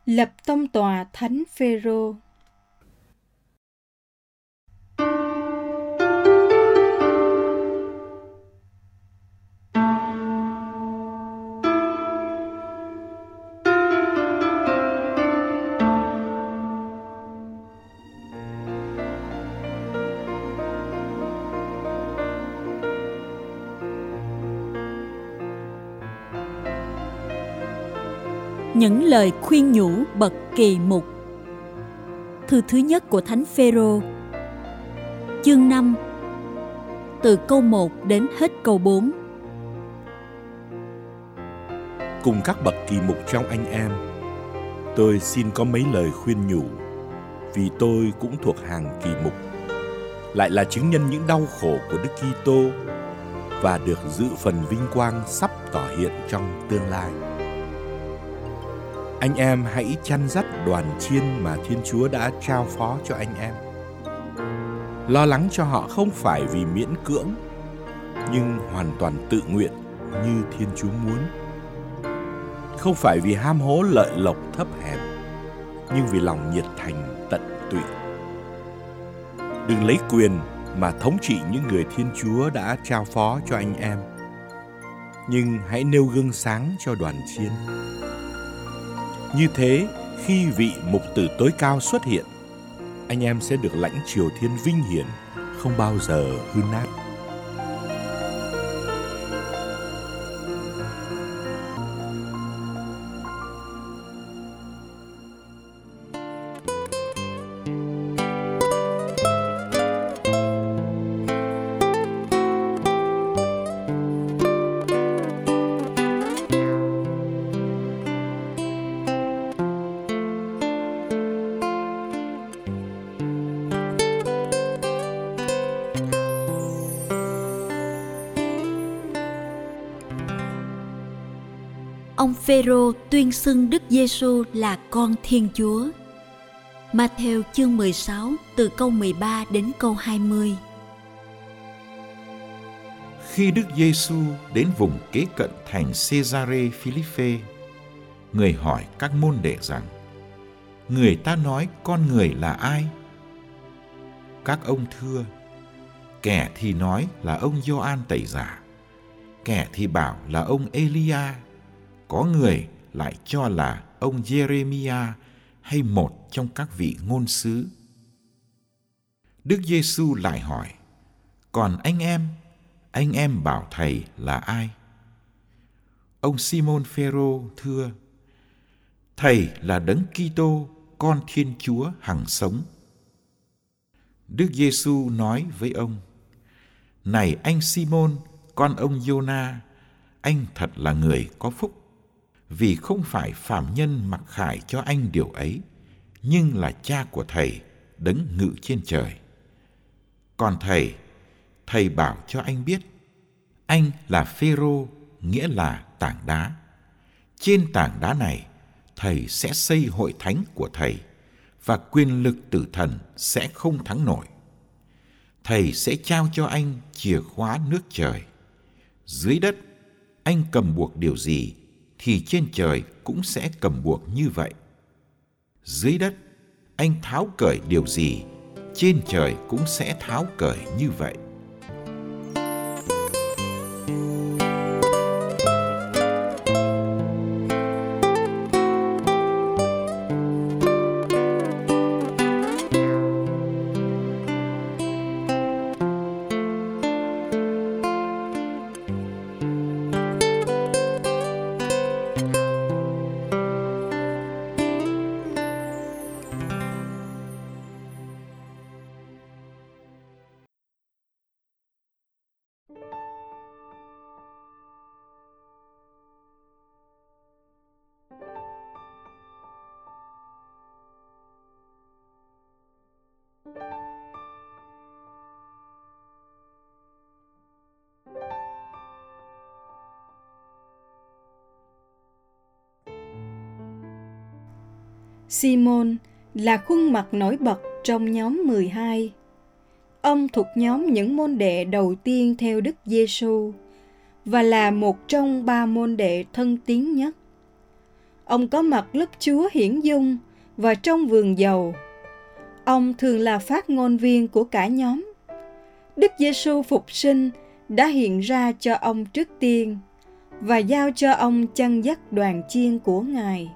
Lập tông tòa Thánh Phêrô. Những lời khuyên nhủ bậc kỳ mục. Thư thứ nhất của Thánh Phêrô, chương 5, từ câu 1 đến hết câu 4. Cùng các bậc kỳ mục trong anh em, tôi xin có mấy lời khuyên nhủ, vì tôi cũng thuộc hàng kỳ mục, lại là chứng nhân những đau khổ của Đức Kitô và được dự phần vinh quang sắp tỏ hiện trong tương lai. Anh em hãy chăn dắt đoàn chiên mà Thiên Chúa đã trao phó cho anh em. Lo lắng cho họ không phải vì miễn cưỡng, nhưng hoàn toàn tự nguyện như Thiên Chúa muốn. Không phải vì ham hố lợi lộc thấp hèn, nhưng vì lòng nhiệt thành tận tụy. Đừng lấy quyền mà thống trị những người Thiên Chúa đã trao phó cho anh em, nhưng hãy nêu gương sáng cho đoàn chiên. Như thế, khi vị mục tử tối cao xuất hiện, anh em sẽ được lãnh triều thiên vinh hiển, không bao giờ hư nát. Ông Phêrô tuyên xưng Đức Giêsu là con Thiên Chúa. Ma-thêu chương 16 từ câu 13 đến câu 20. Khi Đức Giêsu đến vùng kế cận thành Caesarea Philippe, người hỏi các môn đệ rằng: người ta nói con người là ai? Các ông thưa: kẻ thì nói là ông Gioan Tẩy Giả, kẻ thì bảo là ông Elia, có người lại cho là ông Jeremia hay một trong các vị ngôn sứ. Đức Giêsu lại hỏi: còn anh em bảo thầy là ai? Ông Simon Phêrô thưa: thầy là Đấng Kitô, con Thiên Chúa hằng sống. Đức Giêsu nói với ông: này anh Simon, con ông Giô-na, anh thật là người có phúc, vì không phải phàm nhân mặc khải cho anh điều ấy, nhưng là Cha của thầy, Đấng ngự trên trời. Còn thầy bảo cho anh biết, anh là Phêrô, nghĩa là tảng đá. Trên tảng đá này, thầy sẽ xây hội thánh của thầy, và quyền lực tử thần sẽ không thắng nổi. Thầy sẽ trao cho anh chìa khóa nước trời. Dưới đất, anh cầm buộc điều gì, thì trên trời cũng sẽ cầm buộc như vậy. Dưới đất, anh tháo cởi điều gì, trên trời cũng sẽ tháo cởi như vậy. Simon là khuôn mặt nổi bật trong nhóm 12. Ông thuộc nhóm những môn đệ đầu tiên theo Đức Giêsu và là một trong 3 môn đệ thân tín nhất. Ông có mặt lúc Chúa hiển dung và trong vườn dầu. Ông thường là phát ngôn viên của cả nhóm. Đức Giêsu phục sinh đã hiện ra cho ông trước tiên và giao cho ông chăn dắt đoàn chiên của Ngài.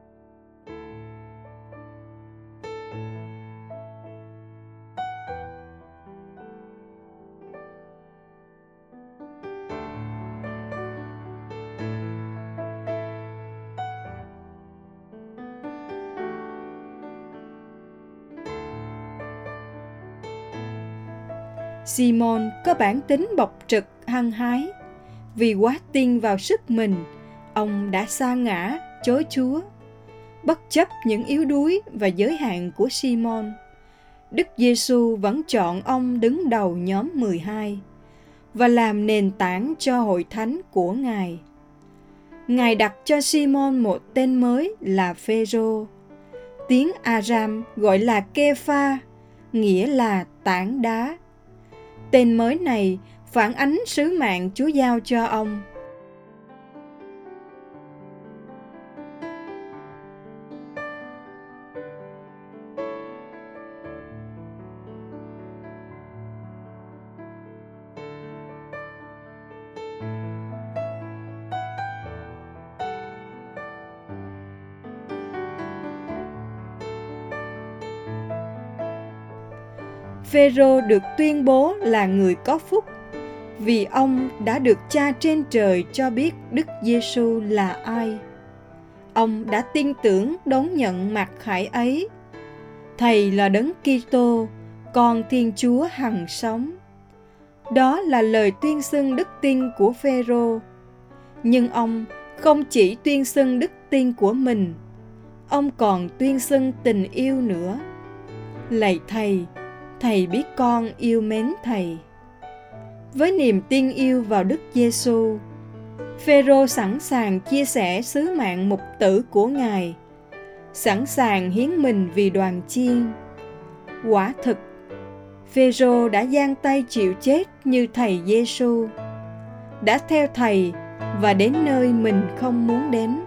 Simon có bản tính bộc trực hăng hái. Vì quá tin vào sức mình, ông đã sa ngã, chối Chúa. Bất chấp những yếu đuối và giới hạn của Simon, Đức Giêsu vẫn chọn ông đứng đầu nhóm 12 và làm nền tảng cho hội thánh của Ngài. Ngài đặt cho Simon một tên mới là Phêrô. Tiếng Aram gọi là Kê-pha, nghĩa là tảng đá. Tên mới này phản ánh sứ mạng Chúa giao cho ông. Phêrô được tuyên bố là người có phúc vì ông đã được Cha trên trời cho biết Đức Giêsu là ai. Ông đã tin tưởng đón nhận mặc khải ấy. Thầy là Đấng Kitô, con Thiên Chúa hằng sống. Đó là lời tuyên xưng đức tin của Phêrô. Nhưng ông không chỉ tuyên xưng đức tin của mình, ông còn tuyên xưng tình yêu nữa. Lạy Thầy, Thầy biết con yêu mến Thầy. Với niềm tin yêu vào Đức Giêsu, Phêrô sẵn sàng chia sẻ sứ mạng mục tử của Ngài, sẵn sàng hiến mình vì đoàn chiên. Quả thực, Phêrô đã giang tay chịu chết như Thầy Giêsu, đã theo Thầy và đến nơi mình không muốn đến.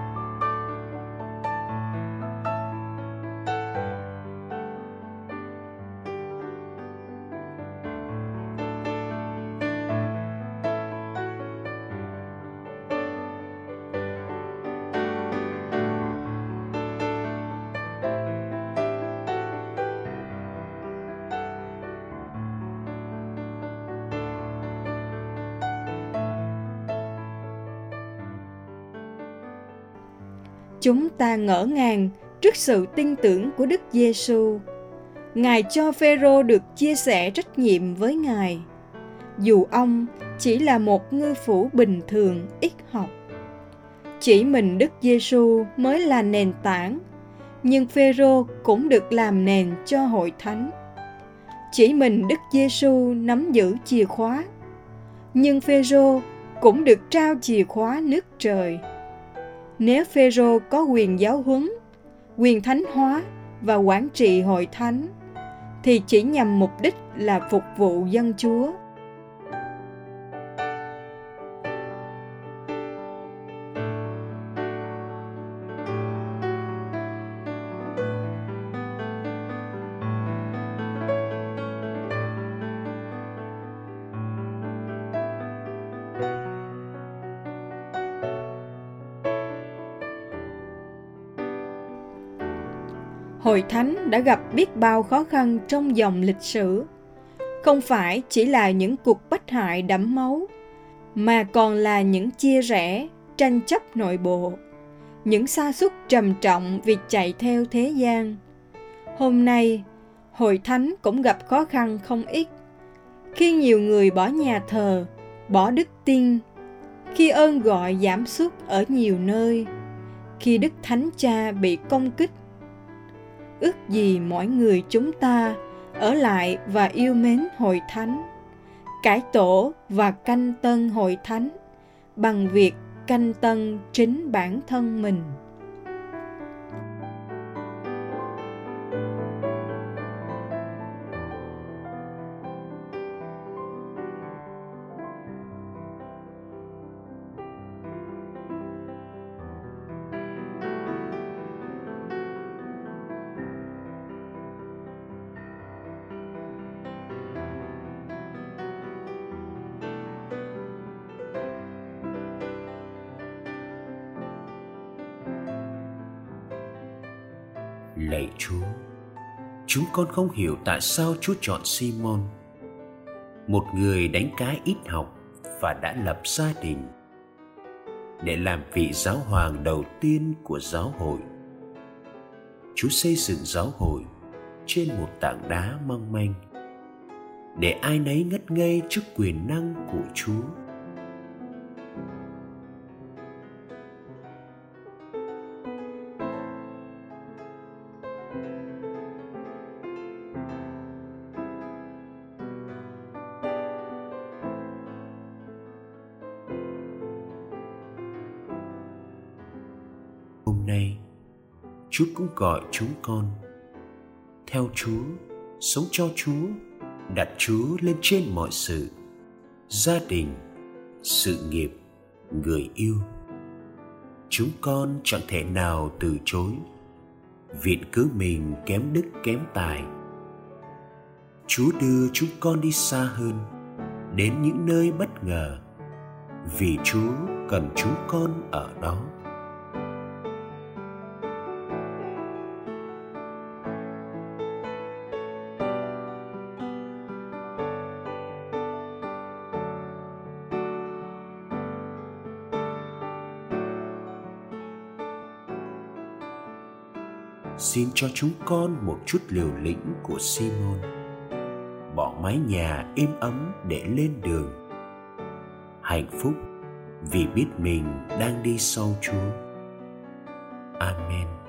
Chúng ta ngỡ ngàng trước sự tin tưởng của Đức Giêsu. Ngài cho Phêrô được chia sẻ trách nhiệm với Ngài, dù ông chỉ là một ngư phủ bình thường ít học. Chỉ mình Đức Giêsu mới là nền tảng, nhưng Phêrô cũng được làm nền cho hội thánh. Chỉ mình Đức Giêsu nắm giữ chìa khóa, nhưng Phêrô cũng được trao chìa khóa nước trời. Nếu Phêrô có quyền giáo huấn, quyền thánh hóa và quản trị hội thánh, thì chỉ nhằm mục đích là phục vụ dân Chúa. Hội thánh đã gặp biết bao khó khăn trong dòng lịch sử. Không phải chỉ là những cuộc bách hại đẫm máu, mà còn là những chia rẽ, tranh chấp nội bộ, những sa sút trầm trọng vì chạy theo thế gian. Hôm nay, hội thánh cũng gặp khó khăn không ít. Khi nhiều người bỏ nhà thờ, bỏ đức tin, khi ơn gọi giảm sút ở nhiều nơi, khi Đức Thánh Cha bị công kích. Ước gì mỗi người chúng ta ở lại và yêu mến hội thánh, cải tổ và canh tân hội thánh bằng việc canh tân chính bản thân mình. Lạy Chúa, chúng con không hiểu tại sao Chúa chọn Simon, một người đánh cá ít học và đã lập gia đình, để làm vị giáo hoàng đầu tiên của giáo hội. Chúa xây dựng giáo hội trên một tảng đá mong manh, để ai nấy ngất ngây trước quyền năng của Chúa. Hôm nay, Chúa cũng gọi chúng con theo Chúa, sống cho Chúa, đặt Chúa lên trên mọi sự, gia đình, sự nghiệp, người yêu. Chúng con chẳng thể nào từ chối, viện cớ mình kém đức kém tài. Chúa đưa chúng con đi xa hơn, đến những nơi bất ngờ, vì Chúa cần chúng con ở đó. Xin cho chúng con một chút liều lĩnh của Simon, bỏ mái nhà êm ấm để lên đường. Hạnh phúc vì biết mình đang đi sau Chúa. Amen.